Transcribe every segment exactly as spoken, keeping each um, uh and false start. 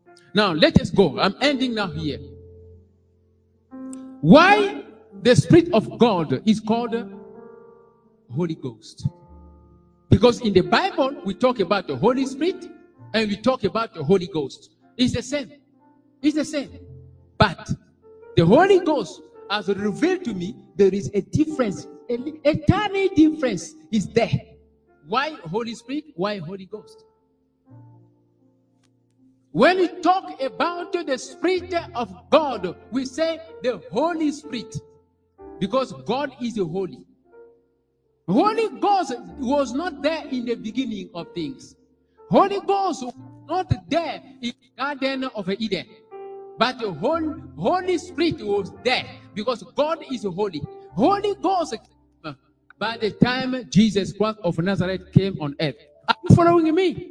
Now, let us go. I'm ending now here. Why the Spirit of God is called Holy Ghost? Because in the Bible, we talk about the Holy Spirit and we talk about the Holy Ghost. It's the same. It's the same. But the Holy Ghost has revealed to me there is a difference. A, a tiny difference is there. Why Holy Spirit? Why Holy Ghost? When we talk about the Spirit of God, we say the Holy Spirit. Because God is holy. Holy Ghost was not there in the beginning of things. Holy Ghost was not there in the Garden of Eden. But the Holy, Holy Spirit was there because God is holy. Holy Ghost came by the time Jesus Christ of Nazareth came on earth. Are you following me?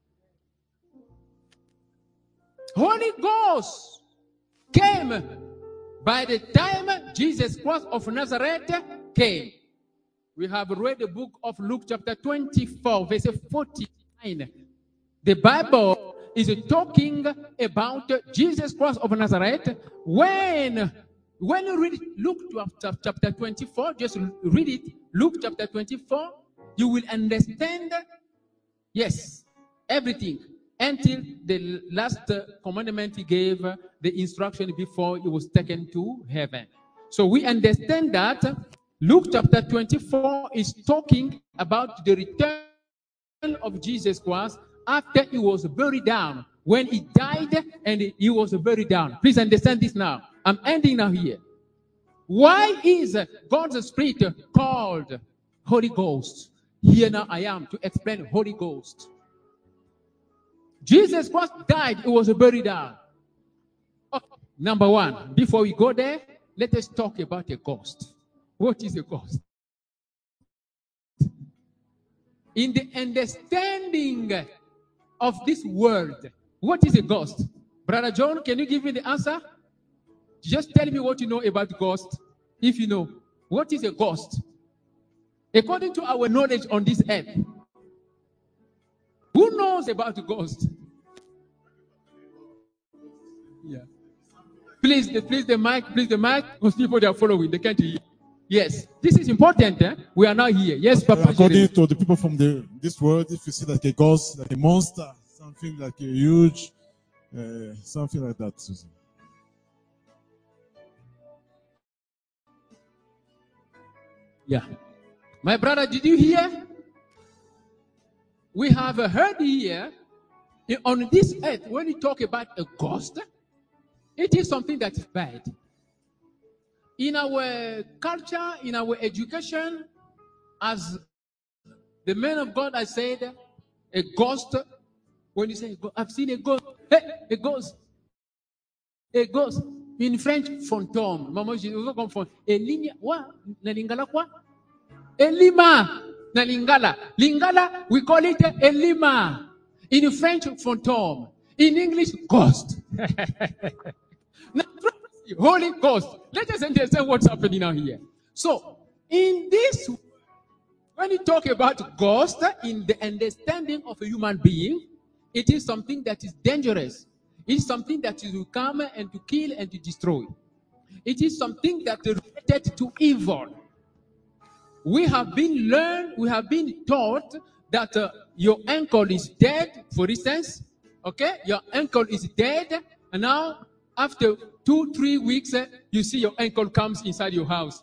Holy Ghost came by the time Jesus Christ of Nazareth came. We have read the book of Luke chapter twenty-four, verse forty-nine. The Bible is talking about Jesus Christ of Nazareth. When, when you read Luke chapter twenty-four, just read it, Luke chapter twenty-four, you will understand, yes, everything until the last commandment he gave, the instruction before he was taken to heaven. So we understand that Luke chapter twenty-four is talking about the return of Jesus Christ after he was buried down. When he died and he was buried down. Please understand this now. I'm ending now here. Why is God's Spirit called Holy Ghost? Here now I am to explain Holy Ghost. Jesus Christ died, he was buried down. Okay. Number one, before we go there, let us talk about a ghost. What is a ghost? In the understanding of this world, what is a ghost? Brother John, can you give me the answer? Just tell me what you know about ghost. If you know, what is a ghost? According to our knowledge on this earth, who knows about the ghost? Yeah. Please, the, please the mic, please the mic. Those people they are following, they can't hear. Yes, this is important. Eh? We are now here. Yes, Papa. According to the people from the this world, if you see like a ghost, like a monster, something like a huge, uh, something like that, Susan. Yeah. My brother, did you hear? We have heard here on this earth when you talk about a ghost, it is something that is bad. In our culture, in our education, as the man of God has said, a ghost, when you say, I've seen a ghost, hey, a ghost, a ghost. In French, fantôme. Maman, je veux confondre. Et ligne, what? Na lingala quoi? Elima. Na lingala. Lingala, we call it elima. In French, fantôme. In English, ghost. Now, Holy Ghost. Let us understand what's happening now here. So, in this, when you talk about ghost, in the understanding of a human being, it is something that is dangerous. It is something that will come and to kill and to destroy. It is something that is related to evil. We have been learned, we have been taught that uh, your uncle is dead, for instance. Okay, your uncle is dead, and now after two, three weeks, uh, you see your uncle comes inside your house.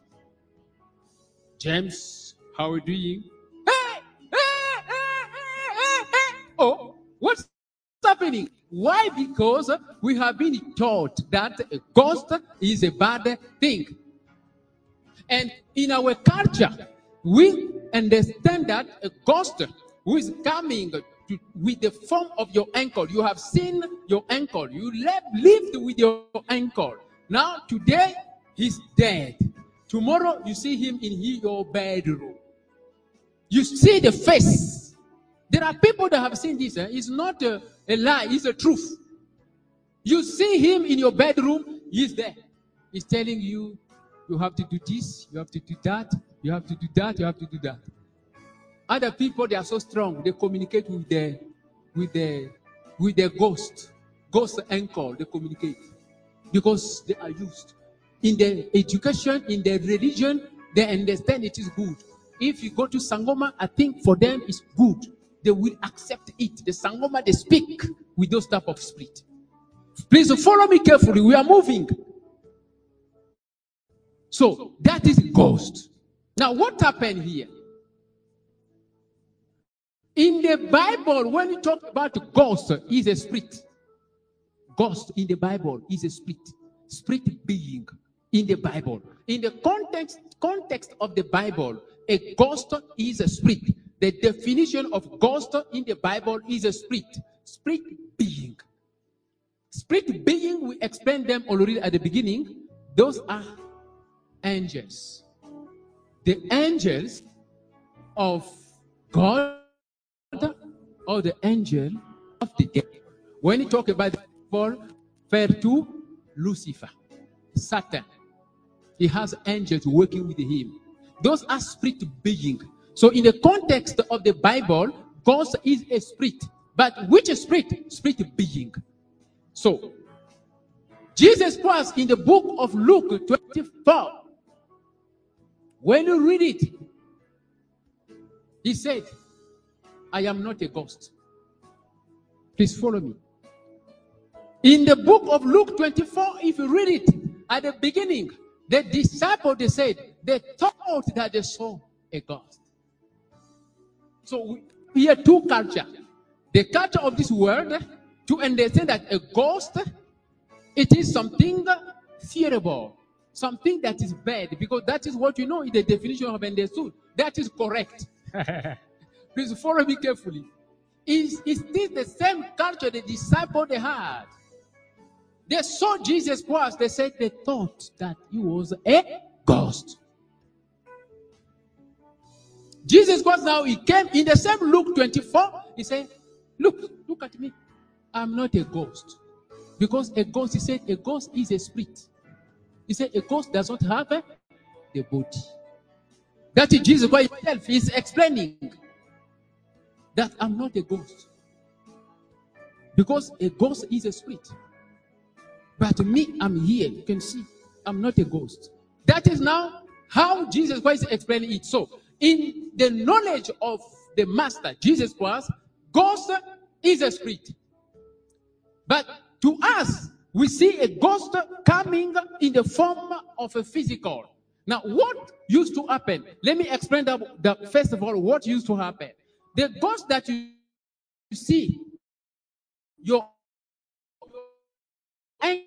James, how are you doing? Hey, hey, hey, hey, hey. Oh, what's happening? Why? Because we have been taught that a ghost is a bad thing. And in our culture, we understand that a ghost who is coming to, with the form of your uncle. You have seen your uncle. You lived with your uncle. Now, today, he's dead. Tomorrow, you see him in your bedroom. You see the face. There are people that have seen this. Eh? It's not a, a lie. It's a truth. You see him in your bedroom. He's there. He's telling you, you have to do this. You have to do that. You have to do that. You have to do that. Other people, they are so strong. They communicate with the, with the, with the ghost. ghost anchor, they communicate because they are used. In their education, in their religion, they understand it is good. If you go to Sangoma, I think for them it's good. They will accept it. The Sangoma, they speak with those type of spirit. Please follow me carefully. We are moving. So that is ghost. Now what happened here? In the Bible, when you talk about ghost, is a spirit. Ghost in the Bible is a spirit. Spirit being in the Bible. In the context, context of the Bible, a ghost is a spirit. The definition of ghost in the Bible is a spirit. Spirit being. Spirit being, we explained them already at the beginning. Those are angels. The angels of God or the angel of the devil. When you talk about the devil, refer to Lucifer, Satan. He has angels working with him. Those are spirit beings. So in the context of the Bible, God is a spirit. But which spirit? Spirit being. So, Jesus Christ in the book of Luke twenty-four, when you read it, he said, I am not a ghost. Please follow me. In the book of Luke twenty-four, if you read it, at the beginning, the disciples, they said, they thought that they saw a ghost. So we have two cultures. The culture of this world, to understand that a ghost, it is something fearable, something that is bad, because that is what you know in the definition of understood. That is correct. Please follow me carefully. Is is this the same culture the disciples they had? They saw Jesus Christ. They said they thought that he was a ghost. Jesus Christ now, he came in the same Luke twenty-four. He said, look, look at me. I'm not a ghost. Because a ghost, he said, a ghost is a spirit. He said, a ghost does not have a, the body. That is Jesus Christ himself is explaining that I'm not a ghost. Because a ghost is a spirit. But me, I'm here. You can see, I'm not a ghost. That is now how Jesus Christ is explaining it. So, in the knowledge of the Master, Jesus Christ, ghost is a spirit. But to us, we see a ghost coming in the form of a physical. Now, what used to happen? Let me explain that, that first of all, what used to happen. The ghost that you see, your ankle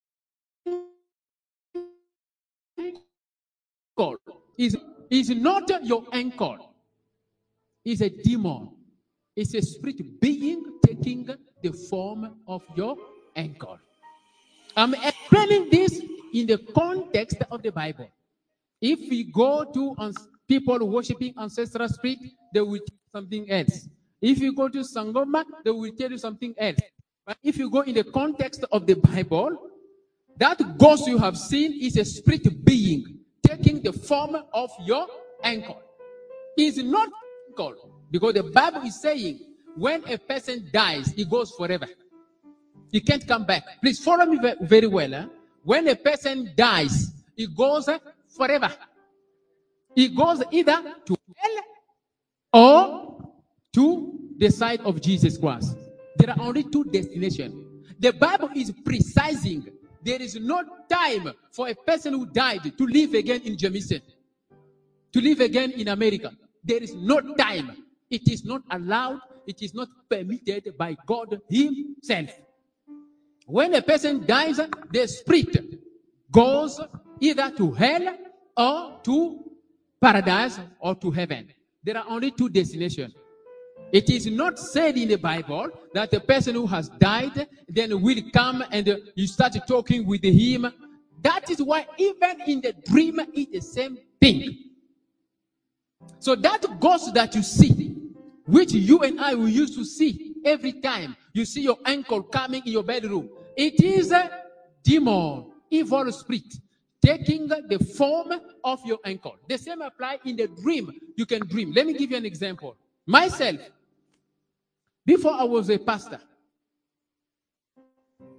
is, is not your ankle. It's a demon. It's a spirit being taking the form of your ankle. I'm explaining this in the context of the Bible. If we go to uns- people worshiping ancestral spirit, they will tell you something else. If you go to Sangoma, they will tell you something else. But if you go in the context of the Bible, that ghost you have seen is a spirit being taking the form of your ankle. It's not ankle, because the Bible is saying when a person dies, he goes forever. He can't come back. Please follow me very well. Eh? When a person dies, he goes forever. He goes either to hell or to the side of Jesus Christ. There are only two destinations. The Bible is precising there is no time for a person who died to live again in Jamaica, to live again in America. There is no time. It is not allowed. It is not permitted by God himself. When a person dies, the spirit goes either to hell or to paradise or to heaven. There are only two destinations. It is not said in the Bible that a person who has died then will come and you start talking with him. That is why even in the dream it's the same thing. So that ghost that you see, which you and I will used to see every time you see your ankle coming in your bedroom, it is a demon, evil spirit, taking the form of your ankle. The same apply in the dream. You can dream. Let me give you an example. Myself, before I was a pastor,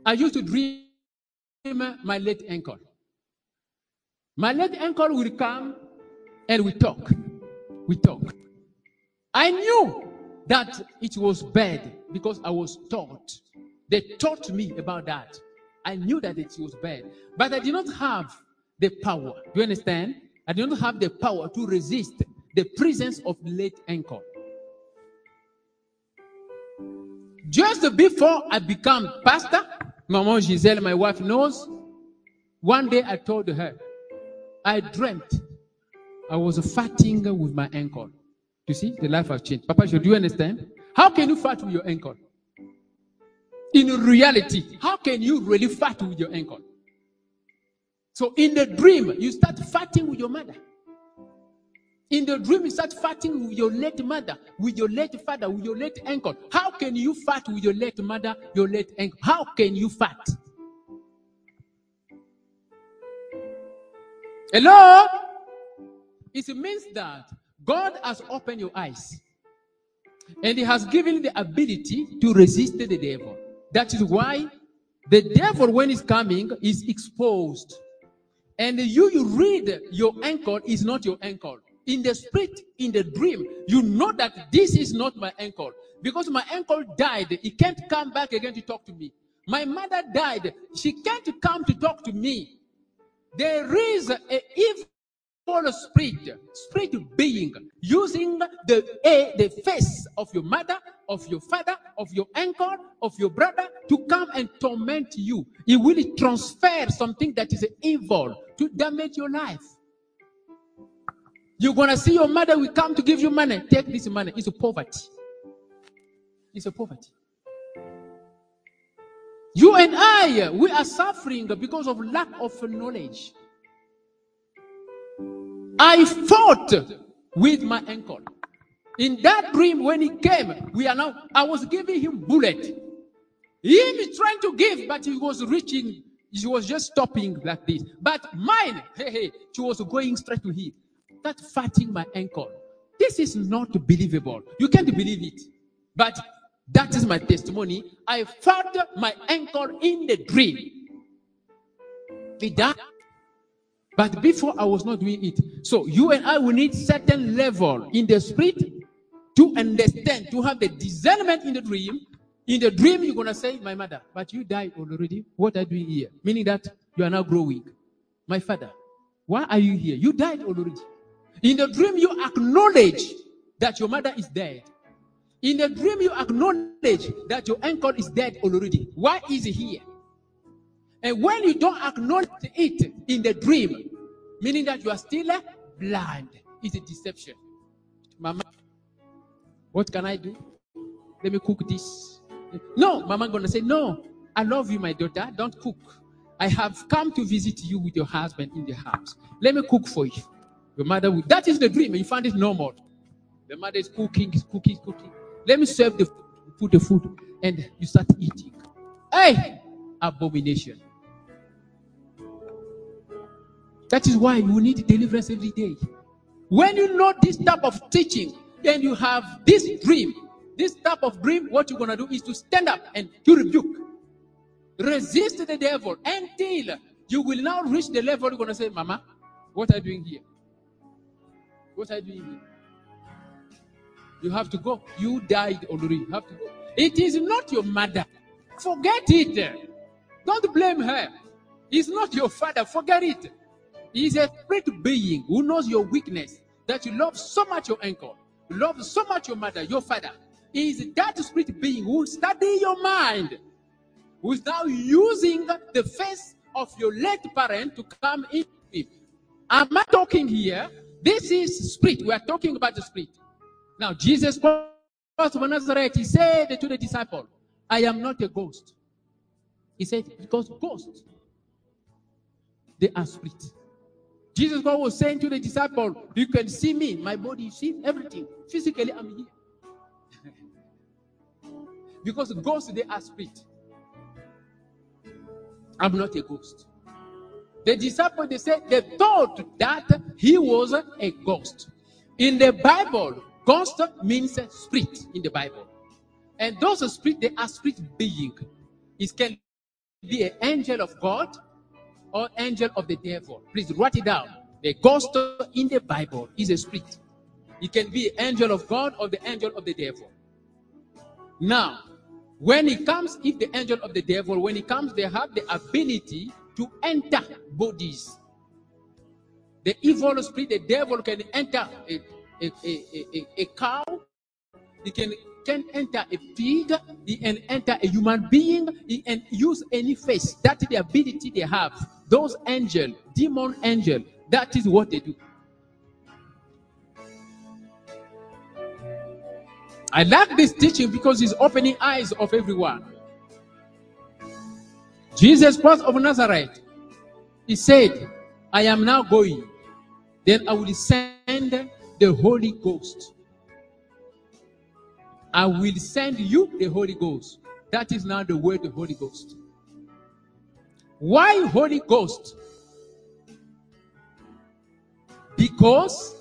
I used to dream my late uncle. My late uncle will come and we talk. We talk. I knew that it was bad because I was taught. They taught me about that. I knew that it was bad. But I did not have the power. Do you understand? I did not have the power to resist the presence of late uncle. Just before I became pastor, Maman Giselle, my wife, knows, one day I told her, I dreamt I was fighting with my uncle. You see, the life has changed. Papa, do you understand? How can you fight with your uncle? In reality, how can you really fight with your uncle? So in the dream, you start fighting with your mother. In the dream, you start fighting with your late mother, with your late father, with your late uncle. How can you fight with your late mother, your late uncle? How can you fight? Hello? It means that God has opened your eyes. And He has given you the ability to resist the devil. That is why the devil, when he's coming, is exposed. And you, you read your uncle is not your uncle. In the spirit, in the dream, you know that this is not my uncle. Because my uncle died, he can't come back again to talk to me. My mother died, she can't come to talk to me. There is an evil spirit, spirit being, using the, a, the face of your mother, of your father, of your uncle, of your brother, to come and torment you. It will transfer something that is evil to damage your life. You're going to see your mother will come to give you money. Take this money. It's a poverty. It's a poverty. You and I, we are suffering because of lack of knowledge. I fought with my uncle. In that dream, when he came, we are now, I was giving him bullet. He was trying to give, but he was reaching, he was just stopping like this. But mine, hey, hey, she was going straight to him. That fighting my uncle. This is not believable. You can't believe it. But that is my testimony. I fought my uncle in the dream. He died. But before I was not doing it. So you and I will need certain level in the spirit to understand, to have the discernment in the dream. In the dream, you're going to say, my mother, but you died already. What are you doing here? Meaning that you are now growing. My father, why are you here? You died already. In the dream, you acknowledge that your mother is dead. In the dream, you acknowledge that your uncle is dead already. Why is he here? And when you don't acknowledge it in the dream, meaning that you are still blind, it's a deception. Mama, what can I do? Let me cook this. No, Mama gonna say, no, I love you, my daughter. Don't cook. I have come to visit you with your husband in the house. Let me cook for you. Your mother will. That is the dream, and you find it normal. The mother is cooking, is cooking, cooking. Let me serve the food, put the food, and you start eating. Hey, abomination. That is why you need deliverance every day. When you know this type of teaching, then you have this dream. This type of dream, what you're going to do is to stand up and to rebuke. Resist the devil until you will now reach the level you're going to say, Mama, what are you doing here? What are you doing here? You have to go. You died already. You have to go. It is not your mother. Forget it. Don't blame her. It's not your father. Forget it. He's a spirit being who knows your weakness. That you love so much your uncle. You love so much your mother, your father. Is that spirit being who study your mind. Who is now using the face of your late parent to come in. Am I talking here? This is spirit. We are talking about the spirit. Now, Jesus Christ of Nazareth, he said to the disciple, I am not a ghost. He said, because ghosts, they are spirit. Jesus Christ was saying to the disciple, you can see me, my body, you see everything. Physically, I'm here. Because ghosts, they are spirit. I'm not a ghost. The disciples, they said, they thought that he was a ghost. In the Bible, ghost means spirit in the Bible. And those spirits, they are spirit being. It can be an angel of God or angel of the devil. Please write it down. The ghost in the Bible is a spirit. It can be an angel of God or the angel of the devil. Now, when it comes, if the angel of the devil, when it comes, they have the ability to enter bodies. The evil spirit, the devil can enter a, a, a, a, a cow. He can, can enter a pig. He can enter a human being. He can use any face. That's the ability they have. Those angels, demon angel, that is what they do. I like this teaching because it's opening eyes of everyone. Jesus Christ of Nazareth, he said, I am now going. Then I will send the Holy Ghost. I will send you the Holy Ghost. That is now the word, the Holy Ghost. Why Holy Ghost? Because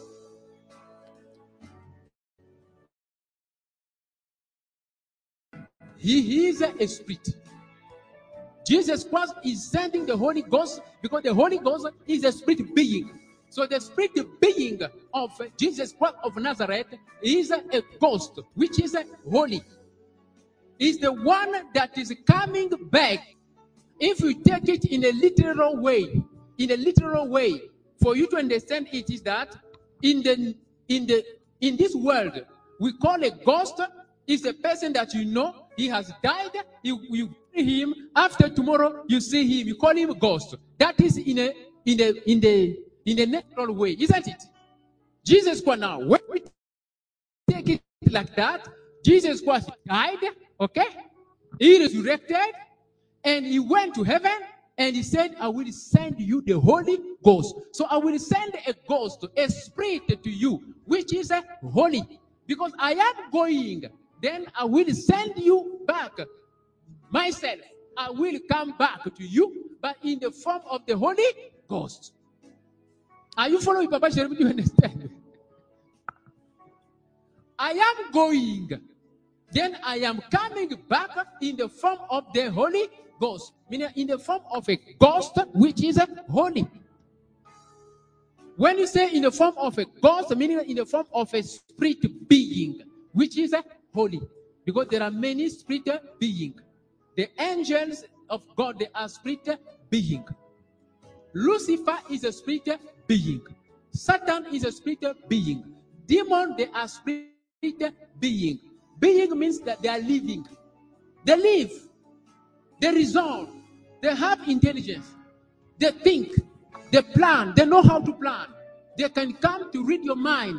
he is a spirit. Jesus Christ is sending the Holy Ghost because the Holy Ghost is a spirit being. So the spirit being of Jesus Christ of Nazareth is a ghost, which is holy. Is the one that is coming back. If you take it in a literal way, in a literal way, for you to understand it is that in the in the in this world we call a ghost is a person that you know he has died. You, you see him after tomorrow. You see him. You call him a ghost. That is in a in the in the in a natural way, isn't it? Jesus Christ now, when we take it like that, Jesus Christ died. Okay, he resurrected, and he went to heaven. And he said, I will send you the Holy Ghost. So I will send a ghost, a spirit to you, which is a holy. Because I am going, then I will send you back. Myself, I will come back to you, but in the form of the Holy Ghost. Are you following, Papa Sherry? Do you understand? I am going, then I am coming back in the form of the Holy Ghost, meaning in the form of a ghost which is holy. When you say in the form of a ghost, meaning in the form of a spirit being which is holy, because there are many spirit beings. The angels of God, they are spirit being. Lucifer is a spirit being. Satan is a spirit being. Demon, they are spirit being. Being means that they are living. They live. They resolve. They have intelligence. They think. They plan. They know how to plan. They can come to read your mind.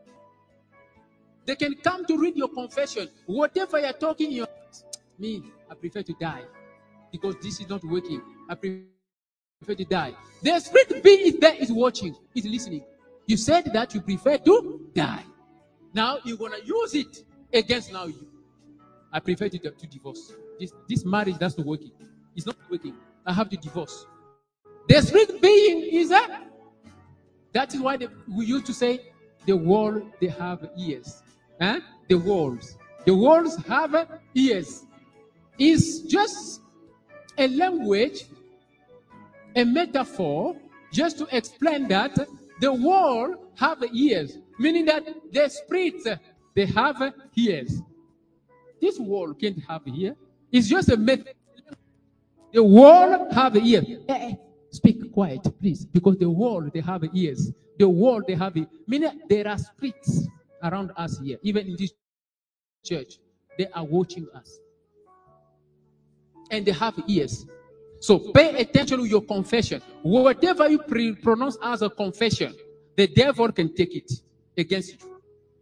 They can come to read your confession. Whatever you're talking, you're, me, I prefer to die because this is not working. I prefer to die. The spirit being is there, is watching, is listening. You said that you prefer to die. Now you're going to use it against now you. I prefer to, to divorce. This, this marriage, that's not working. It's not working. I have to divorce. The spirit being is a. That is why they, we used to say the world, they have ears. Huh? The walls. The walls have ears. It's just a language, a metaphor, just to explain that the wall have ears, meaning that the spirits, they have ears. This wall can't have ear. It's just a metaphor. The wall have ears. Hey, hey, speak quiet, please, because the wall, they have ears. The wall, they have ears. Meaning there are spirits around us here, even in this church. They are watching us. And they have ears. So pay attention to your confession. Whatever you pre- pronounce as a confession, the devil can take it against you.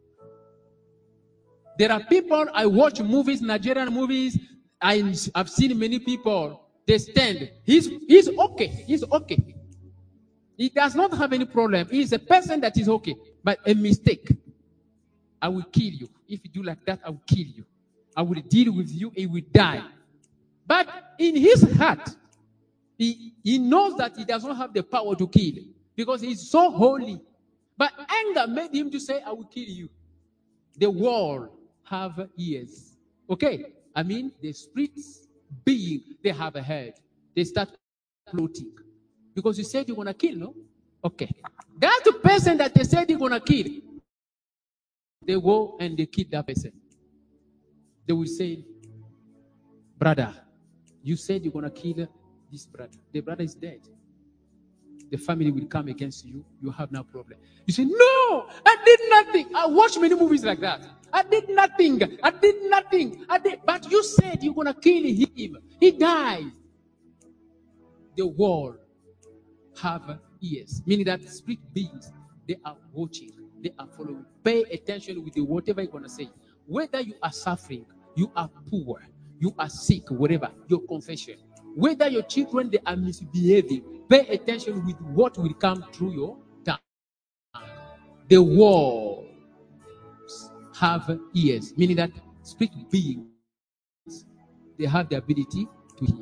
There are people, I watch movies, Nigerian movies, I, I've seen many people, they stand. He's, he's okay. He's okay. He does not have any problem. He is a person that is okay. But a mistake, I will kill you. If you do like that, I will kill you. I will deal with you, he will die. But in his heart, he, he knows that he does not have the power to kill because he is so holy. But anger made him to say, I will kill you. The world have ears. Okay? I mean, the spirits being, they have a head. they start plotting. Because you said you're going to kill, no? Okay. That's the person that they said you're going to kill. They go and they kill that person. They will say, brother, you said you're going to kill this brother. The brother is dead. The family will come against you. You have no problem. You say, no, I did nothing. I watched many movies like that. I did nothing. I did nothing. I did. But you said you're going to kill him. He died. The world have ears, meaning that spirit beings, they are watching, they are following. Pay attention with the whatever you're going to say. Whether you are suffering, you are poor, you are sick, whatever, your confession. Whether your children, they are misbehaving, pay attention with what will come through your tongue. The walls have ears, meaning that spirit beings, they have the ability to hear.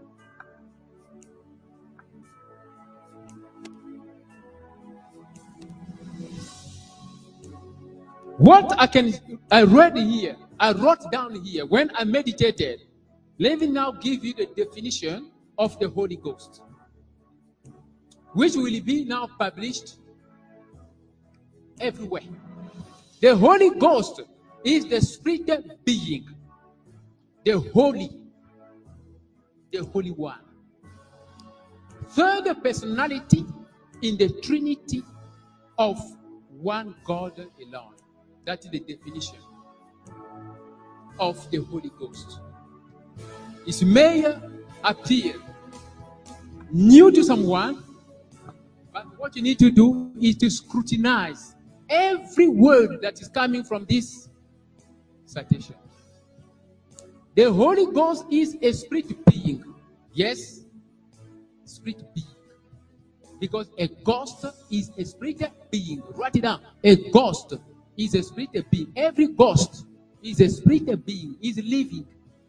What I can, I read here, I wrote down here when I meditated. Let me now give you the definition of the Holy Ghost, which will be now published everywhere. The Holy Ghost is the spirit being, the holy, the Holy One, third personality in the Trinity of one God alone. That is the definition of the Holy Ghost. It may appear new to someone, but what you need to do is to scrutinize every word that is coming from this citation. The Holy Ghost is a spirit being. Yes, spirit being. Because a ghost is a spirit being. Write it down. A ghost is a spirit being. Every ghost is a spirit being, is living.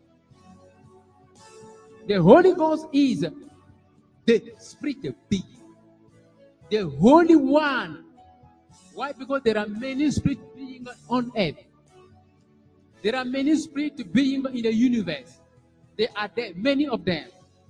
The Holy Ghost is the spirit being, the Holy One. Why? Because there are many spirit beings on earth. There are many spirit beings in the universe. There are there, many of them,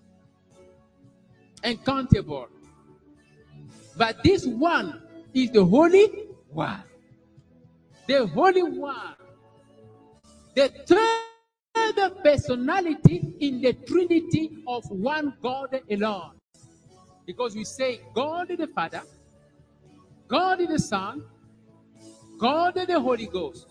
uncountable. But this one is the Holy One. The Holy One. The third personality in the Trinity of one God alone. Because we say God the Father, God the Son, God the Holy Ghost.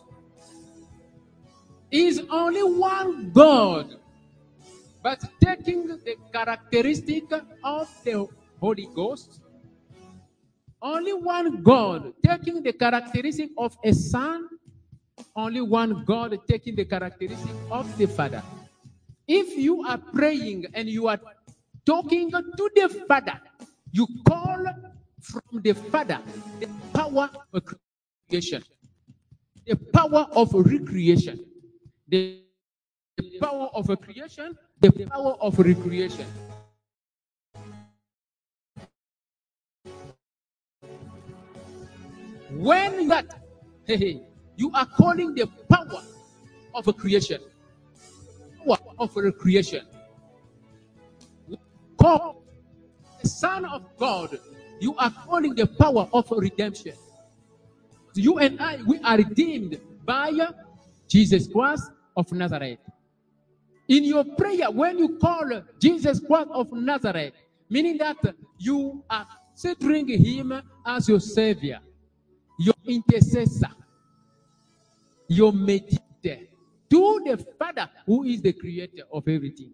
Is only one God, but taking the characteristic of the Holy Ghost. Only one God taking the characteristic of a Son. Only one God taking the characteristic of the Father. If you are praying and you are talking to the Father, you call from the Father the power of creation, the power of recreation, the power of a creation, the power of recreation. When that, hey, you are calling the power of a creation, power of a creation. Call the Son of God, you are calling the power of redemption. You and I, we are redeemed by Jesus Christ of Nazareth. In your prayer, when you call Jesus Christ of Nazareth, meaning that you are considering him as your Savior, your intercessor, your mediator to the Father who is the creator of everything.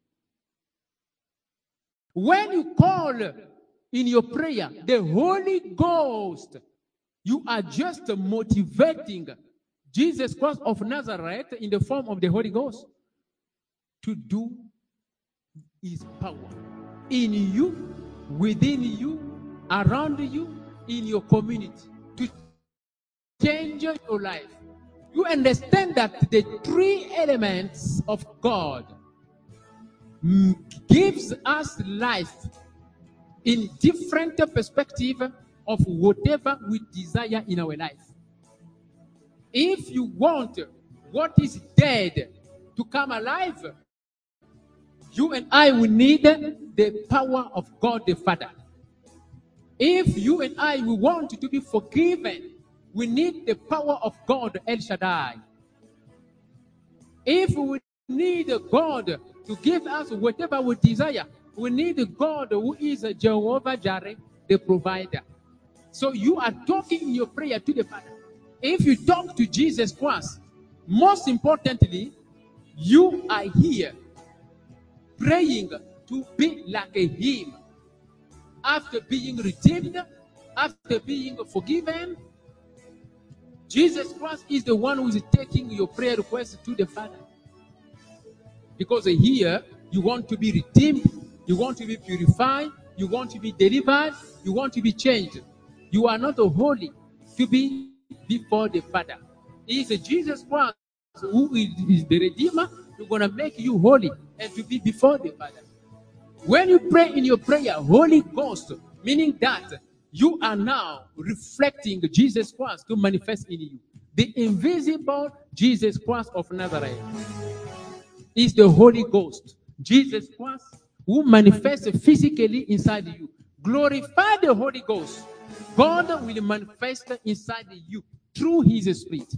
When you call in your prayer the Holy Ghost, you are just motivating Jesus Christ of Nazareth in the form of the Holy Ghost to do his power in you, within you, around you, in your community, to change your life. You understand that the three elements of God gives us life in different perspective of whatever we desire in our life. If you want what is dead to come alive, you and I will need the power of God the Father. If you and I we want to be forgiven, we need the power of God El Shaddai. If we need God to give us whatever we desire, we need God who is Jehovah Jireh, the provider. So you are talking in your prayer to the Father. If you talk to Jesus Christ, most importantly, you are here praying to be like him. After being redeemed, after being forgiven, Jesus Christ is the one who is taking your prayer request to the Father. Because here, you want to be redeemed, you want to be purified, you want to be delivered, you want to be changed. You are not holy to be before the Father. It is Jesus Christ who is the Redeemer, who's going to make you holy and to be before the Father. When you pray in your prayer, Holy Ghost, meaning that you are now reflecting Jesus Christ to manifest in you. The invisible Jesus Christ of Nazareth is the Holy Ghost. Jesus Christ who manifests physically inside you. Glorify the Holy Ghost. God will manifest inside you through his Spirit.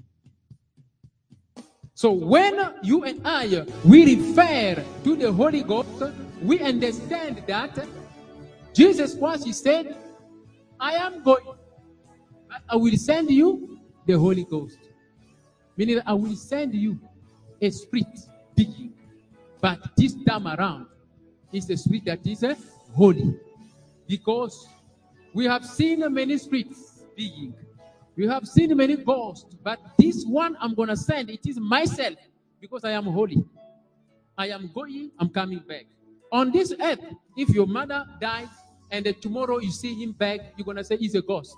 So when you and I, we refer to the Holy Ghost, we understand that Jesus Christ, he said, I am going, I will send you the Holy Ghost. Meaning I will send you a spirit being. But this time around, it's the spirit that is uh, holy. Because we have seen many spirits being. We have seen many ghosts. But this one I'm going to send, it is myself. Because I am holy. I am going, I'm coming back. On this earth, if your mother died, and tomorrow you see him back, you're going to say he's a ghost.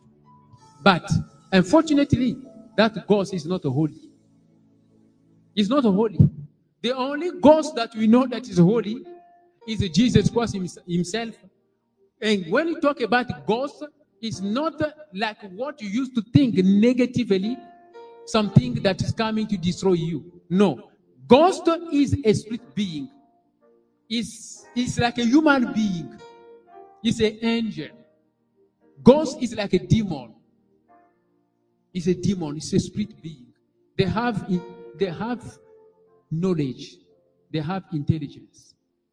But unfortunately, that ghost is not holy. It's not holy. The only ghost that we know that is holy is Jesus Christ himself. And when you talk about ghost, it's not like what you used to think negatively, something that is coming to destroy you. No. Ghost is a spirit being. It's, it's like a human being. It's an angel. Ghost is like a demon. It's a demon. It's a spirit being. They have, they have knowledge. They have intelligence.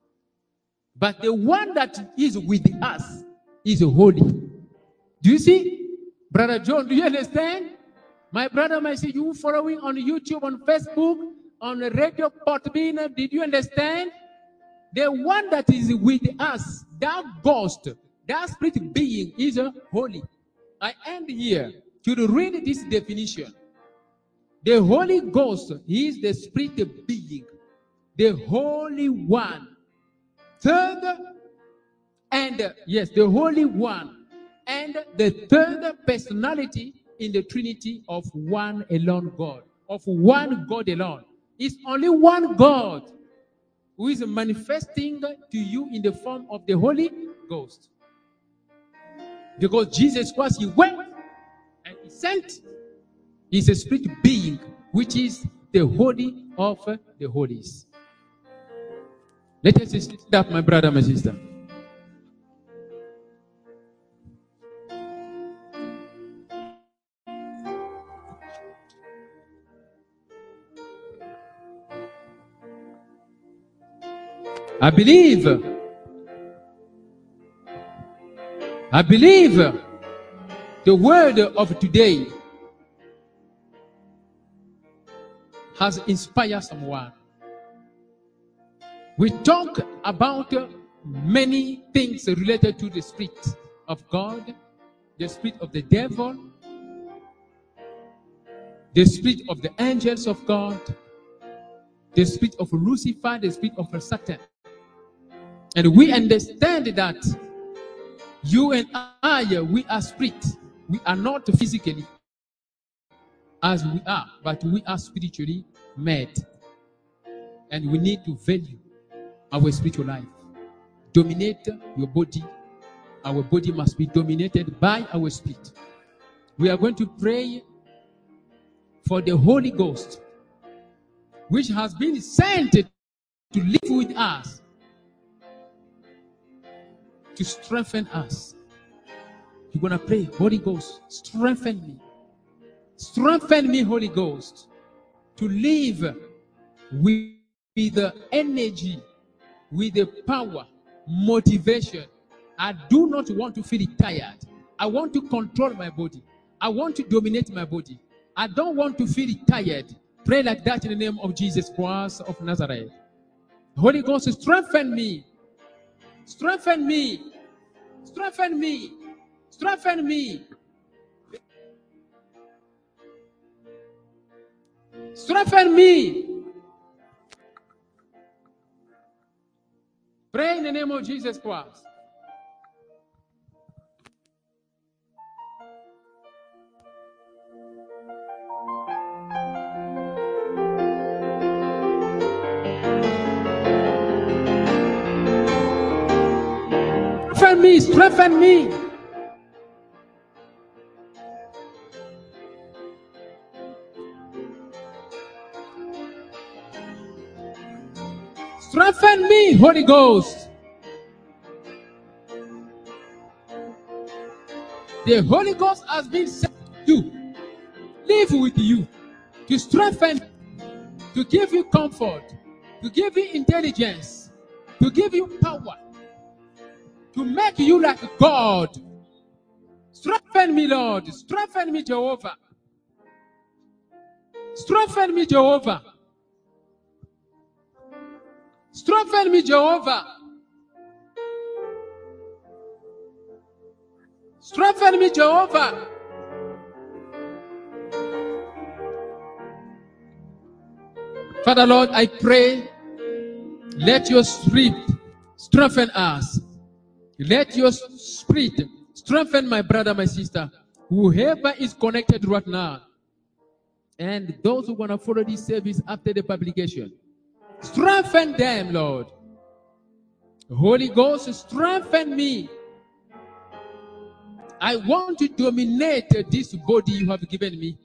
But the one that is with us is holy. Do you see? Brother John, do you understand? My brother, my sister, you following on YouTube, on Facebook, on Radio Portbina, did you understand? The one that is with us, that ghost, that spirit being is holy. I end here to read this definition. The Holy Ghost is the spirit being, the Holy One. Third, and yes, the Holy One, and the third personality in the Trinity of one alone God, of one God alone. It's only one God who is manifesting to you in the form of the Holy Ghost. Because Jesus Christ, he went and he sent. He's a spirit being, which is the Holy of the Holies. Let us stand up, my brother, my sister. I believe, I believe the word of today has inspired someone. We talk about many things related to the Spirit of God, the spirit of the devil, the spirit of the angels of God, the spirit of Lucifer, the spirit of Satan. And we understand that you and I, we are spirit. We are not physically as we are, but we are spiritually made. And we need to value our spiritual life. Dominate your body. Our body must be dominated by our spirit. We are going to pray for the Holy Ghost, which has been sent to live with us, to strengthen us. You're going to pray, Holy Ghost, strengthen me. Strengthen me, Holy Ghost, to live with, with the energy, with the power, motivation. I do not want to feel tired. I want to control my body. I want to dominate my body. I don't want to feel tired. Pray like that in the name of Jesus Christ of Nazareth. Holy Ghost, strengthen me. Strengthen me. Strengthen me. Strengthen me. Strengthen me. Pray in the name of Jesus Christ. Strengthen me, strengthen me. Strengthen me, Holy Ghost. The Holy Ghost has been sent to live with you, to strengthen, to give you comfort, to give you intelligence, to give you power, to make you like God. Strengthen me, Lord. Strengthen me, Jehovah. Strengthen me, Jehovah. Strengthen me, Jehovah. Strengthen me, Jehovah. Father, Lord, I pray, let your spirit strengthen us. Let your spirit strengthen my brother, my sister, whoever is connected right now, and those who want to follow this service after the publication. Strengthen them, Lord. Holy Ghost, strengthen me. I want to dominate this body you have given me.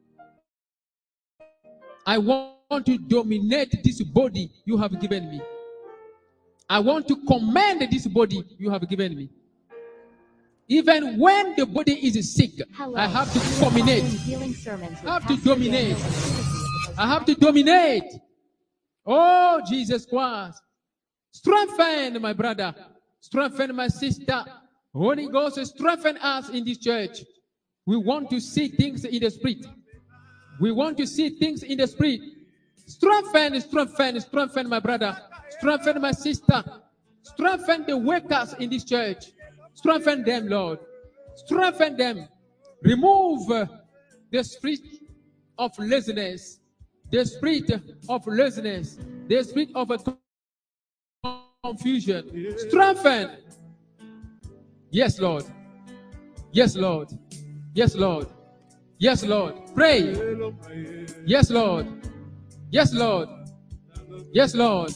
I want to dominate this body you have given me. I want to command this body you have given me. Even when the body is sick, Hello. I have to dominate. I have to dominate. I have to dominate. Oh, Jesus Christ. Strengthen my brother. Strengthen my sister. Holy Ghost, strengthen us in this church. We want to see things in the spirit. We want to see things in the spirit. Strengthen, strengthen, strengthen my brother. Strengthen my sister. Strengthen the workers in this church. Strengthen them, Lord. Strengthen them. Remove uh, the spirit of laziness. The spirit of laziness. The spirit of uh, confusion. Strengthen. Yes, Lord. Yes, Lord. Yes, Lord. Yes, Lord. Pray. Yes, Lord. Yes, Lord. Yes, Lord.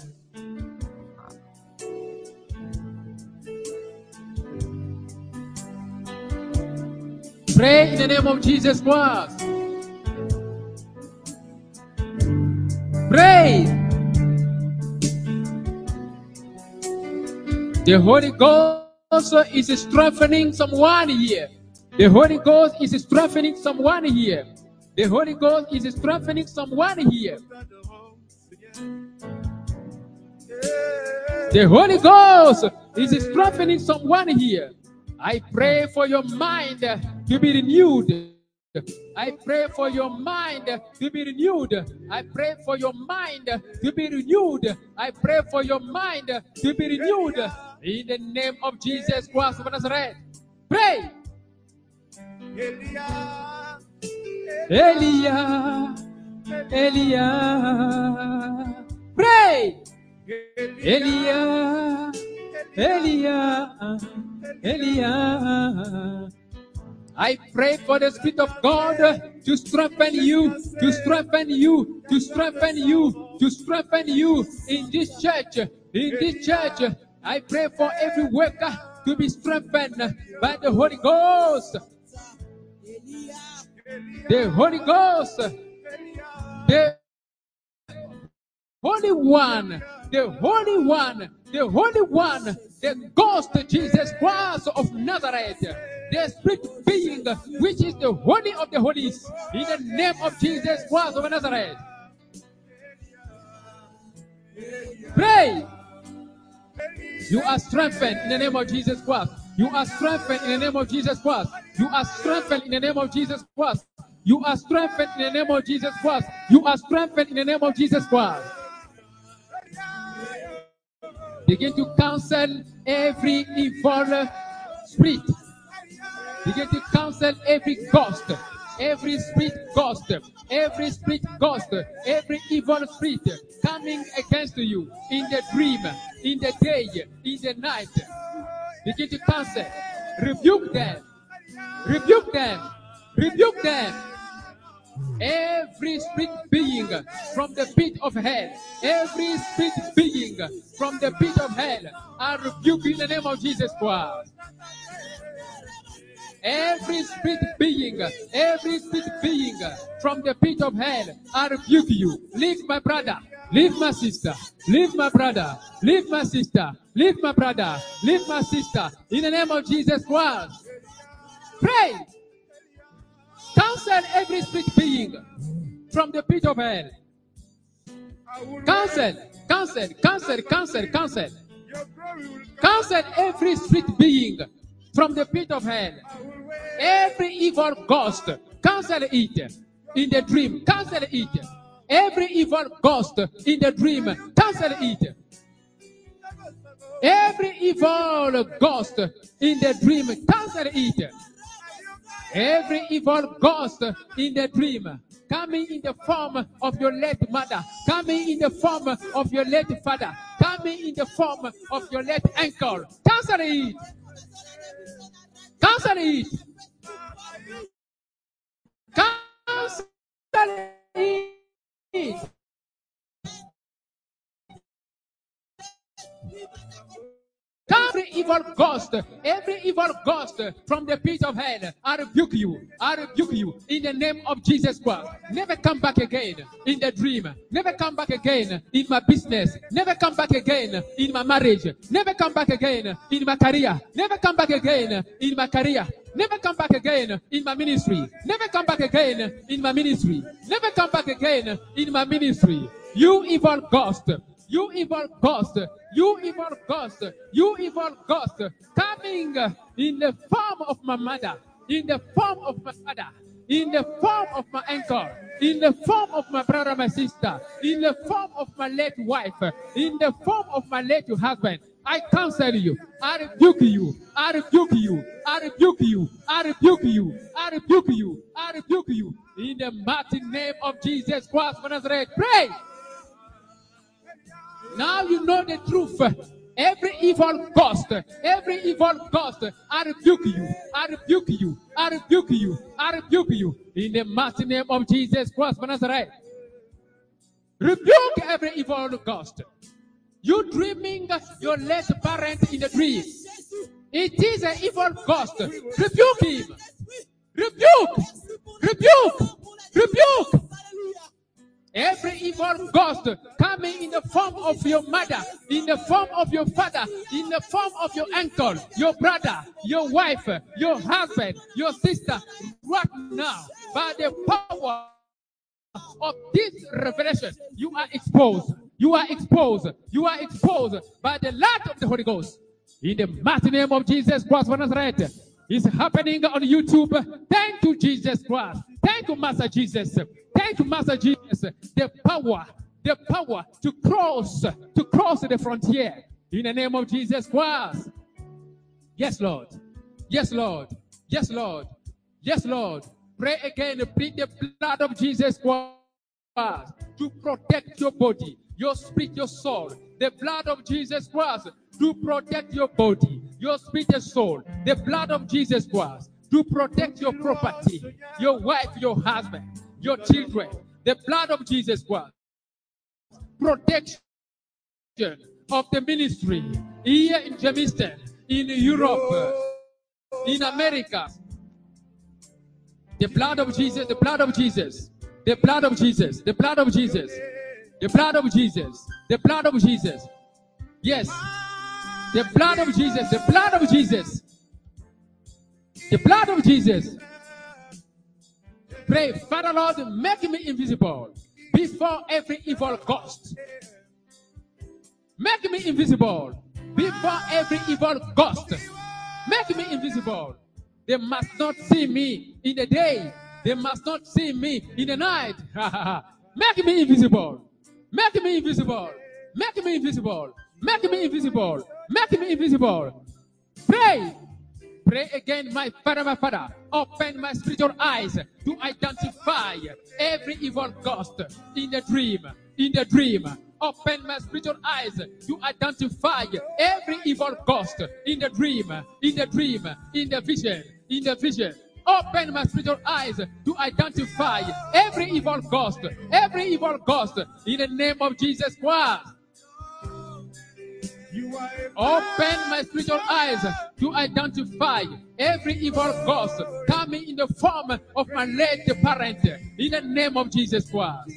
Pray in the name of Jesus Christ. Pray. The Holy Ghost is strengthening someone here. The Holy Ghost is strengthening someone here. The Holy Ghost is strengthening someone here. The Holy Ghost is strengthening someone here. I pray for your mind to be renewed. I pray for your mind to be renewed. I pray for your mind to be renewed. I pray for your mind to be renewed. In the name of Jesus Christ of Nazareth. Pray. Elia, Elia, Elia. Pray. Elia, Elia, Elia. I pray for the Spirit of God to strengthen you, to strengthen you, to strengthen you, to strengthen you in this church. In this church, I pray for every worker to be strengthened by the Holy Ghost. The Holy Ghost, the Holy One the Holy One, the Holy One, the Ghost Jesus Christ of Nazareth, the Spirit being, which is the Holy of the Holies, in the name of Jesus Christ of Nazareth. Pray. You are strengthened in the name of Jesus Christ. You are strengthened in the name of Jesus Christ. You are strengthened in the name of Jesus Christ. You are strengthened in the name of Jesus Christ. You are strengthened in the name of Jesus Christ. Begin to cancel every evil spirit. Begin to cancel every ghost, every spirit ghost, every spirit ghost, every evil spirit coming against you in the dream, in the day, in the night. Begin to cancel. Rebuke them. Rebuke them. Rebuke them. Every spirit being from the pit of hell, every spirit being from the pit of hell, I rebuke you in the name of Jesus Christ. Every spirit being, every spirit being from the pit of hell, I rebuke you. Leave my brother, leave my sister, leave my brother, leave my sister, leave my brother, leave my sister, in the name of Jesus Christ. Pray. Cancel every spirit being from the pit of hell. Cancel, cancel, cancel, cancel, cancel. Cancel every spirit being from the pit of hell. Every evil ghost, cancel it in the dream, cancel it. Every evil ghost in the dream, cancel it. Every evil ghost in the dream, cancel it. Every evil ghost in the dream, coming in the form of your late mother, coming in the form of your late father, coming in the form of your late uncle, cancel it. Cancel it. Cancel it. Every evil ghost, every evil ghost from the pit of hell, I rebuke you. I rebuke you in the name of Jesus Christ. Never come back again in the dream. Never come back again in my business. Never come back again in my marriage. Never come back again in my career. Never come back again in my career. Never come back again in my ministry. Never come back again in my ministry. Never come back again in my ministry. You evil ghost. You evil ghost, you evil ghost, you evil ghost, coming in the form of my mother, in the form of my father, in the form of my uncle, in the form of my brother, my sister, in the form of my late wife, in the form of my late husband. I cancel you. I rebuke you. I rebuke you. I rebuke you. I rebuke you. I rebuke you. I rebuke you. In the mighty name of Jesus Christ of Nazareth, pray. Now you know the truth. Every evil ghost, every evil ghost, I rebuke you. I rebuke you. I rebuke you. I rebuke you. In the mighty name of Jesus Christ of Nazareth. Rebuke every evil ghost. You dreaming your late parent in the dream. It is an evil ghost. Rebuke him. Rebuke. Rebuke. Rebuke. Every evil ghost coming in the form of your mother, in the form of your father, in the form of your uncle, your brother, your wife, your husband, your sister, right now, by the power of this revelation, you are exposed. You are exposed. You are exposed by the light of the Holy Ghost. In the mighty name of Jesus Christ of Nazareth. It's happening on YouTube. Thank you, Jesus Christ. Thank you, Master Jesus. Thank you, Master Jesus. The power, the power to cross, to cross the frontier. In the name of Jesus Christ. Yes, Lord. Yes, Lord. Yes, Lord. Yes, Lord. Pray again. Plead the blood of Jesus Christ to protect your body, your spirit, your soul. The blood of Jesus Christ to protect your body, your spirit and soul. The blood of Jesus Christ to protect your property, your wife, your husband, your children. The blood of Jesus Christ. Protection of the ministry here in Jamestown, in Europe, in America. The blood of Jesus, the blood of Jesus, the blood of Jesus, the blood of Jesus. The blood of Jesus. The blood of Jesus. Yes. The blood of Jesus. The blood of Jesus. The blood of Jesus. Pray, Father Lord, make me invisible before every evil ghost. Make me invisible before every evil ghost. Make me invisible. They must not see me in the day. They must not see me in the night. Make me invisible. Make me invisible. Make me invisible. Make me invisible. Make me invisible. Pray. Pray again, my Father, my Father. Open my spiritual eyes to identify every evil ghost in the dream. In the dream. Open my spiritual eyes to identify every evil ghost in the dream. In the dream. In the vision. In the vision. Open my spiritual eyes to identify every evil ghost. Every evil ghost in the name of Jesus Christ. Open my spiritual eyes to identify every evil ghost coming in the form of my late parent in the name of Jesus Christ.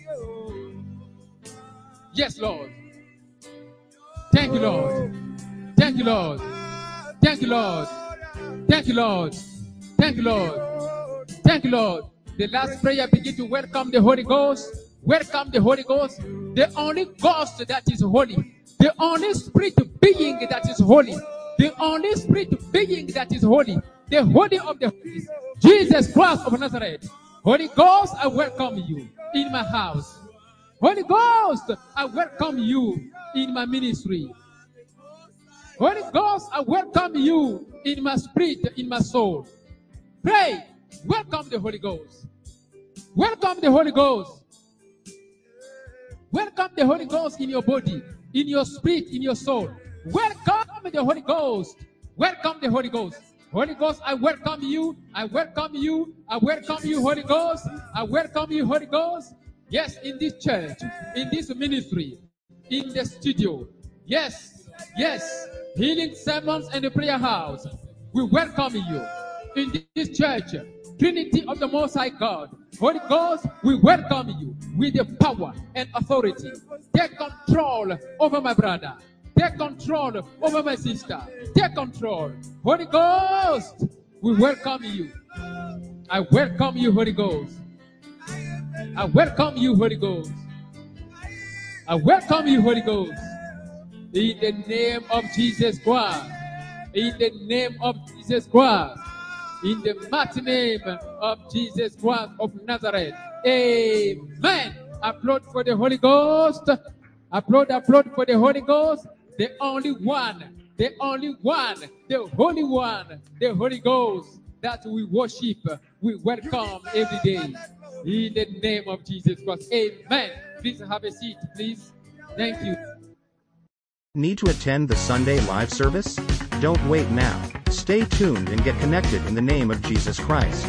Yes, Lord. Thank you, Lord. Thank you, Lord. Thank you, Lord. Thank you, Lord. Thank you, Lord. Thank you, Lord. The last prayer begin to welcome the Holy Ghost. Welcome the Holy Ghost. The only ghost that is holy. The only spirit being that is holy. The only spirit being that is holy. The Holy of the Holies. Jesus Christ of Nazareth. Holy Ghost, I welcome you in my house. Holy Ghost, I welcome you in my ministry. Holy Ghost, I welcome you in my spirit, in my soul. Pray. Welcome the Holy Ghost. Welcome the Holy Ghost. Welcome the Holy Ghost in your body, in your spirit, in your soul. Welcome the Holy Ghost. Welcome the Holy Ghost. Holy Ghost, I welcome you. I welcome you. I welcome you, Holy Ghost. I welcome you, Holy Ghost. Yes, in this church, in this ministry, in the studio. Yes, yes. Healing sermons and the prayer house. We welcome you in this church. Trinity of the Most High God. Holy Ghost, we welcome you with the power and authority. Take control over my brother. Take control over my sister. Take control. Holy Ghost, we welcome you. I welcome you, Holy Ghost. I welcome you, Holy Ghost. I welcome you, Holy Ghost. In the name of Jesus Christ. In the name of Jesus Christ. In the mighty name of Jesus Christ of Nazareth. Amen. Applaud for the Holy Ghost. Applaud, applaud for the Holy Ghost. The only one, the only one, the Holy One, the Holy Ghost that we worship, we welcome every day. In the name of Jesus Christ. Amen. Please have a seat, please. Thank you. Need to attend the Sunday live service? Don't wait now. Stay tuned and get connected in the name of Jesus Christ.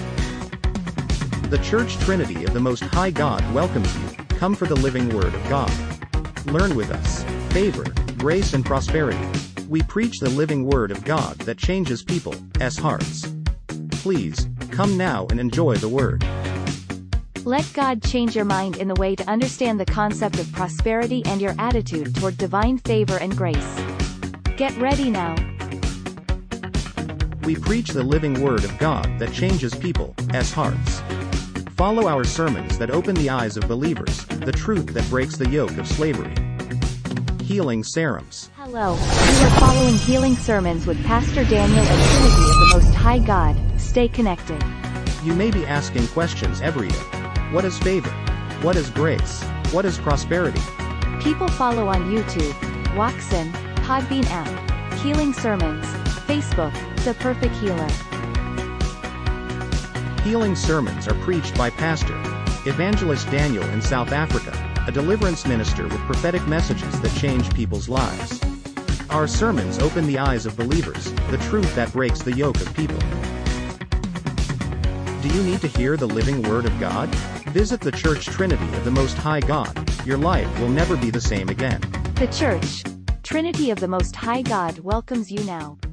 The Church Trinity of the Most High God welcomes you. Come for the living Word of God. Learn with us. Favor, grace and prosperity. We preach the living Word of God that changes people's hearts. Please, come now and enjoy the Word. Let God change your mind in the way to understand the concept of prosperity and your attitude toward divine favor and grace. Get ready now. We preach the living Word of God that changes people's hearts. Follow our sermons that open the eyes of believers, the truth that breaks the yoke of slavery. Healing Sermons. Hello, you are following Healing Sermons with Pastor Daniel and Trinity of the Most High God. Stay connected. You may be asking questions every day. What is favor? What is grace? What is prosperity? People follow on YouTube, Waxen, Podbean app, Healing Sermons, Facebook, The Perfect Healer. Healing sermons are preached by Pastor Evangelist Daniel in South Africa, a deliverance minister with prophetic messages that change people's lives. Our sermons open the eyes of believers, the truth that breaks the yoke of people. Do you need to hear the living Word of God? Visit the Church Trinity of the Most High God. Your life will never be the same again. The Church Trinity of the Most High God welcomes you now.